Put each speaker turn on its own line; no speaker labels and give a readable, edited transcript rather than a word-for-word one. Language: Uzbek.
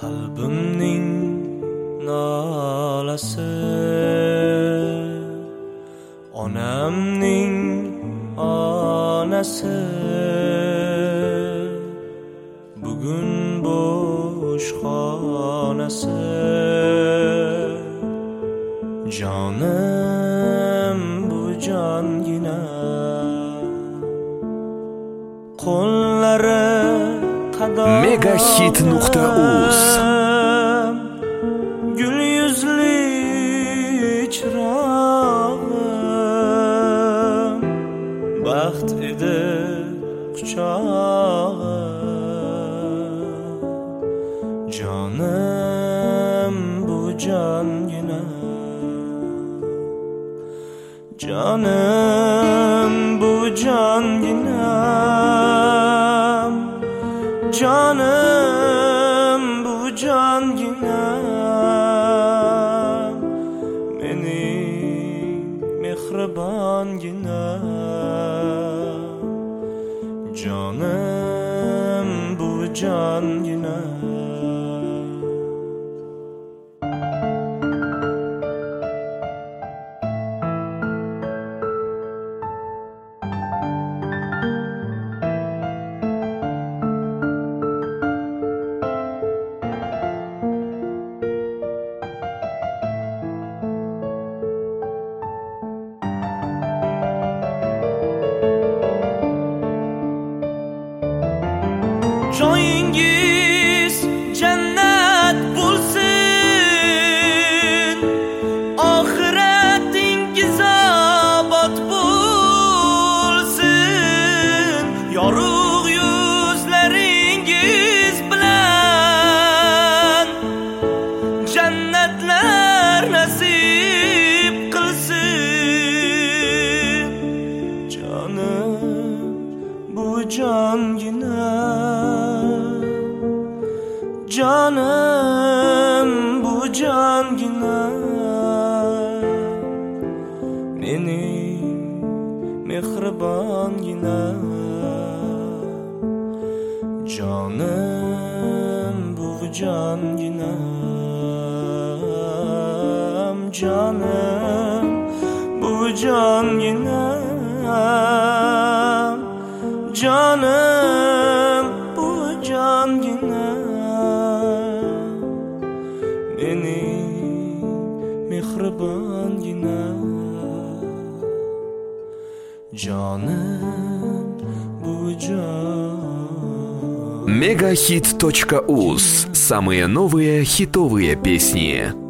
qalbimning nolasi, onamning onasi bugun bo'sh xonasi. Jonim bu jongina, qo'llari qadoq
Megahit.uz
gul yuzli chirog'im, baxt edi quchog'im. Jonim bu jongina, jonim bu jongina, jonim bu jongina, mening mehribongina. Jonim bu jongina. Joyingiz jannat bo'lsin, oxiratingiz obod bo'lsin. Yorug' yuzlaringiz bilan jannatlar nasib qilsin. Jonim bu jongina, jonim bu jongina, mening mehribongina. Jonim bu jongina, jonim bu jongina, jonim bu jongina, mening mehribongina. Jonim bu jon.
Megahit.uz. Самые новые хитовые песни.